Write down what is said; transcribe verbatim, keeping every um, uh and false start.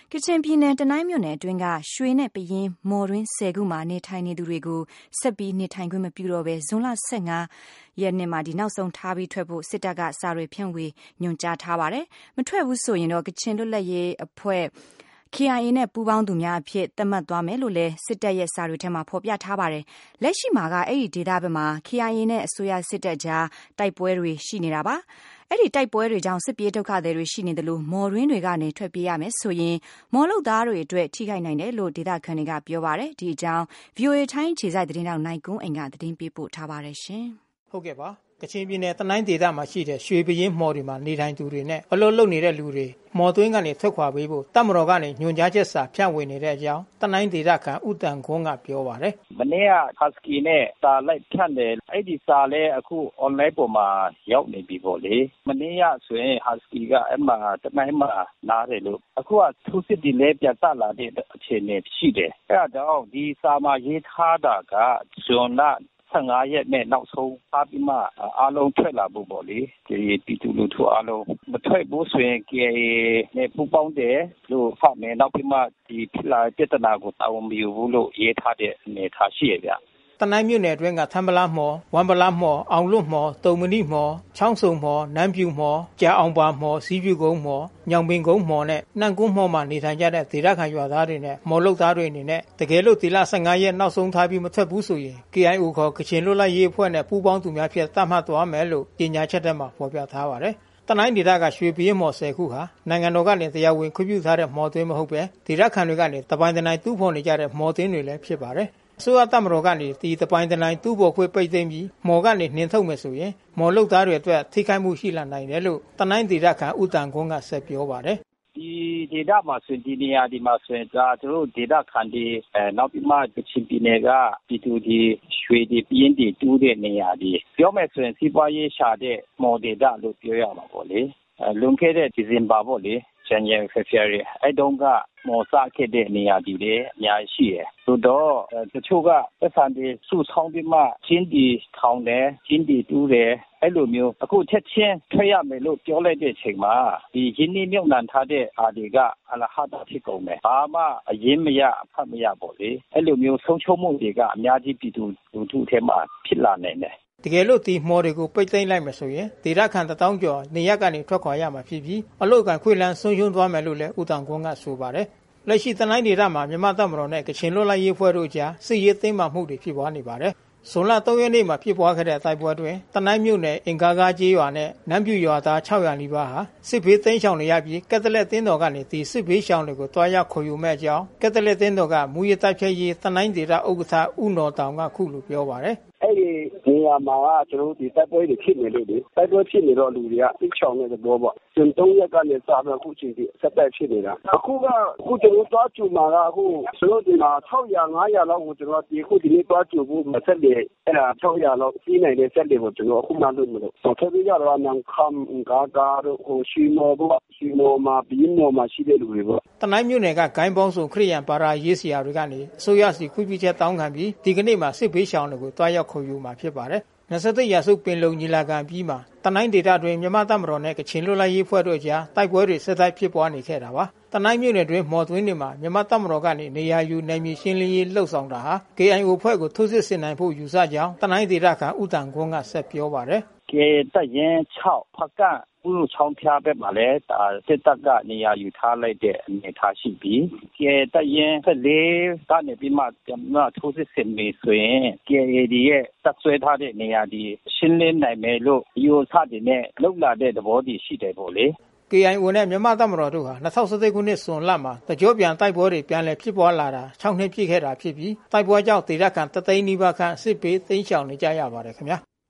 ကချင်ပြည်နယ်တနိုင်းမြို့နယ်အတွင်းကရွှေနဲ့ပယင်းမော်တွင်းဆယ်ခုမှာနေထိုင်နေသူတွေကိုဆက်ပြီးနေထိုင်ခွင့်မပြုတော့ဘဲဇွန်လဆယ့်ငါရက်နေ့မှာဒီနောက်ဆုံးထားပြီးထွက်ဖို့စစ်တပ်ကစာတွေဖြန့်ဝေညွှန်ကြားထားပါတယ်။မထွက်ဘူးဆိုရင်တော့ကချင်လွတ်လပ်ရေးအဖွဲ့K I A နဲ့ပူးပေါင်းသူများအဖြစ်သတ်မှတ်သွားမယ်လို့လည်းစစ်တပ်ရဲ့စာတွေထဲမှာဖော်ပြထားပါတယ်။လက်ရှိမှာကအဲ့ဒီဒေသဘက်မှာ K I A နဲ့အစိုးရစစ်တပ်ကြားတိုက်ပွဲတွေရှိနေတာပါ။အဲ့ဒီတိုက်ပွဲတွေကြောင့်စစ်ပြေးဒုက္ခသည်တွေရှိနေတယ်လို့မော်ရင်းတွေကနေထွက်ပြေးရမယ်ဆိုရင်မော်လုတ်သားတွေအတွက်ထိခိုက်နိုင်တယ်လို့ဒေသခံတွေကပြောပါတယ်။ဒီအကြောင်း V O A ထိုင်းခြေစိုက်သတင်းတောက်နိုင်ကုန်းအိမ်ကသတင်းပေးပို့ထားပါတယ်ရှင်။ဟုတ်ကဲ့ပါကချင်ပြည်နယ်တနိုင်းဒေသမှာရှိတဲ့ရွှေပယင်းမော်တွေမှာနေထိုင်သူတွေနဲ့အလုပ်လုပ်နေတဲ့လူတွေမော်သွင်းကနေထွက်ခွာပေးဖို့တပ်မတော်ကနေညွှန်ကြားချက်စာဖြန့်ဝေနေတဲ့အကြောင်းတနိုင်းဒေသခံဦးတန်ခွန်းကပြောပါတယ်မနေ့ကဟတ်စကီနဲ့စာလိုက်ဖြန့်တယ်အဲ့ဒီစာလည်းအခု online ပေါ်မှာရောက်နေပြီပေါ့လေမနေ့ကဆိုရင်ဟတ်စကီကအဲ့မှာတနိုင်းမှာနားတယ်လို့အခုကသူစစ်ဒီလဲပြတ်လာတဲ့အခြေအနေရှိတယ်အဲ့ဒါတော့ဒီစာမှာရေးထားတာကဇွန်လဆယ့်ငါရက်နဲ့နောက်ဆုံးအားပြီးမှအားလုံးထွက်လာဖို့ပေါ့လေဒီပြည်သူလူထုအားလုံးမထွက်ဘူးဆိုရင် K I A နဲ့ပူးပေါင်းတယ်လို့ဖတ်မယ်နောက်ပြီးမှဒီဖြစ်လာပြဿနာကိုတာဝန်မယူဘူးလို့ရေးထားတဲ့အနေထားရှိရဗျတနိုင်းမြို့နယ်အတွင်းကသံပလားမော်ဝမ်ပလားမော်အောင်လွတ်မော်တုံမဏိမော်ချောင်းစုံမော်နန်းပြူမော်ကြာအောင်ပါမော်စီးပြူကုန်းမော်ညောင်ပင်ကုန်းမော်နဲ့နှံကုန်းမော်မှာနေထိုင်ကြတဲ့ဒေသခံရွာသားတွေနဲ့မော်လုတ်သားတွေအနေနဲ့တကယ်လို့ဒီလဆယ့်ငါရက်နောက်ဆုံးထားပြီးမထွက်ဘူးဆိုရင် K I O ခေါ်ကချင်လွတ်လပ်ရေးအဖွဲ့နဲ့ပူးပေါင်းသူများဖြင့်သတ်မှတ်သွားမယ်လို့ကြေညာချက်ထဲမှာဖော်ပြထားပါတယ်တနိုင်းဒေသကရွှေပယင်းမော်ဆယ်ခုဟာနိုင်ငံတော်ကနေတရားဝင်ခွင့်ပြုထားတဲ့မော်သွင်းမဟုတ်ပဲဒေသခံတွေကနေတပိုင်းတနိုင်တူးဖော်နေကြတဲ့မော်သွင်းတွေလည်းဖြစ်ပါတယ်အစိုးရတပ်မတော်ကနေဒီတပိုင်းတနိုင်တူးပေါ်ခွေပိတ်သိမ်းပြီးမော်ကနေနှင်ထုတ်မယ်ဆိုရင်မော်လုတ်သားတွေအတွက်ထိခိုက်မှုရှိလာနိုင်တယ်လို့တနိုင်းဒေသခံဦးတန်ခွန်းကဆက်ပြောပါတယ်ဒီဒေသမှာဆိုဒီနေရာဒီမှာဆိုရင်ဒါတို့ဒေသခံတွေအဲနောက်ပြီးမှကချင်ပြည်နယ်ကပြည်သူတွေရွှေတွေပြင်းတွေတူးတဲ့နေရာတွေပြောမယ်ဆိုရင်စီးပွားရေးရှာတဲ့မော်ဒေသလို့ပြောရမှာပေါ့လေအဲလွန်ခဲ့တဲ့ဒီဇင်ဘာပေါ့လေJanuary February အဲ့တုန်းကမော်စားခဲ့တဲ့နေရာတွေလည်းအများကြီးရှိတယ်ဆိုတော့တချို့ကသက်ဆိုင်တဲ့စုဆောင်းပြီးမှချင်းဒီထောင်တယ်ချင်းဒီတူးတယ်အဲ့လိုမျိုးအခုချက်ချင်းထွက်ရမယ်လို့ပြောလိုက်တဲ့အချိန်မှာဒီရင်းနှီးမြှုပ်နှံထားတဲ့အားတွေကအလဟတာဖြစ်ကုန်တယ်ဘာမှအရင်မရအဖတ်မရပေါ့လေအဲ့လိုမျိုးဆုံးရှုံးမှုတွေကအများကြီးပြည်သူလူထုထဲမှာဖြစ်လာနိုင်တယ်တကယ်လို့ဒီမော်တွေကိုပိတ်သိမ်းလိုက်မယ်ဆိုရင်ဒေသခံတထောင်ကျော်နေရက်ကနေထွက်ခွာရမှာဖြစ်ပြီးအလုတ်ကန်ခွေလန်းဆုံးရှုံးသွားမယ်လို့လည်းဦးတောင်ကွန်းကဆိုပါတယ်လက်ရှိတနိုင်းဒေသမှာမြန်မာတပ်မတော်နဲ့ကချင်လွတ်လပ်ရေးအဖွဲ့တို့ကြားစစ်ရေးသိမ်းမှမှုတွေဖြစ်ပွားနေပါတယ်ဇွန်လသုံးရက်နေ့မှာဖြစ်ပွားခဲ့တဲ့တိုက်ပွဲတွင်တနိုင်းမြို့နယ်အင်ကာကားကျေးရွာနဲ့နန်းပြူရွာသား၆ရာနီးပါးဟာစစ်ဘေးသိမ်းရှောင်နေရပြီးကက်သလက်သင်းတော်ကနေဒီစစ်ဘေးရှောင်တွေကိုတွားရောက်ခေါ်ယူမဲ့အကြောင်းကက်သလက်သင်းတော်ကမူရတိုက်ဖြတ်ရေးတနိုင်းဒေသဥက္ကဋ္ဌဦးနော်တောင်ကခုလိုပြောပါတယ်အဲ့ဒီနေရာမှာကကျွန်တော်ဒီတိုက်ပွဲတွေဖြစ်နေလို့ဒီတိုက်ပွဲဖြစ်နေတော့လူတွေကသိချောင်းနေတဲ့ဘောပေါ့ကျန်သုံးရက်ကနေစပြီးအခုချိန်ထိဆက်တိုက်ဖြစ်နေတာအခုကအခုကျွန်တော်တွားကြူမှာကအခုကျွန်တော်ဒီမှာ၆ရာ၅ရာလောက်ကိုကျွန်တော်ဒီခုဒီနေ့တွားကြူဖို့မဆက်လေအဲ့ဒါ၆ရာလောက်ပြီးနိုင်တဲ့ဆက်တွေကိုကျွန်တော်အခုမှလုပ်မလို့ဆိုတော့ဒီကြတော့နန်ခမ်ကာကာတို့ဟိုရှိမောဘောရှိမောမှာဘီမောမှာရှိတဲ့လူတွေပေါ့တနိုင်းမြို့နယ်ကဂိုင်းပေါင်းစုံခရိယန်ဘာသာရေးဆရာတွေကနေအစိုးရစီခွင့်ပြုချက်တောင်းခံပြီးဒီကနေ့မှာစစ်ဘေးရှောင်တွေကိုတွားရောက်ခေါ်ယူမှာဖြစ်ပါတယ်။နှစ်ဆက်ရာစုပင်လုံညီလာခံပြီးမှတနိုင်းဒေသတွင်မြန်မာတပ်မတော်နဲ့ကချင်လွတ်လပ်ရေးအဖွဲ့တို့ကြားတိုက်ပွဲတွေဆက်တိုက်ဖြစ်ပွားနေခဲ့တာပါ။တနိုင်းမြို့နယ်တွင်မော်သွင်းတွေမှာမြန်မာတပ်မတော်ကနေနေရာယူနိုင်မြေရှင်းလင်းရေးလှုပ်ဆောင်တာဟာ K I O အဖွဲ့ကိုထိုးစစ်ဆင်နိုင်ဖို့ယူဆကြောင်းတနိုင်းဒေသခံဦးတန်ခွန်းကဆက်ပြောပါတယ်။ K တပ်ရင်း၆ဖက်ကဥရုချောင်းဖျားဘက်မှာလည်းဒါစစ်တပ်ကနေရာယူထားလိုက်တဲ့အနေအထားရှိပြီး K တပ်ရင်း၁၄ကနေပြီးမှပြန်မထိုးစစ်ဆင်နေဆိုရင် K A D ရဲ့တပ်ဆွဲထားတဲ့နေရာဒီရှင်းလင်းနိုင်မယ်လို့ယူဆတဲ့နဲ့လောက်လာတဲ့သဘောတည်ရှိတယ်ပေါ့လေ K I O နဲ့မြန်မာတပ်မတော်တို့ဟာ၂၀၁၁ခုနှစ်ဇွန်လမှာတကြောပြန်တိုက်ပွဲတွေပြန်လည်ဖြစ်ပွားလာတာ၆နှစ်ပြည့်ခဲ့တာဖြစ်ပြီးတိုက်ပွဲကြောင့်ဒေသခံတသိန်းနီးပါးခန့်စစ်ဘေးသိမ်းရှောင်နေကြရပါတယ်ခင်ဗျာ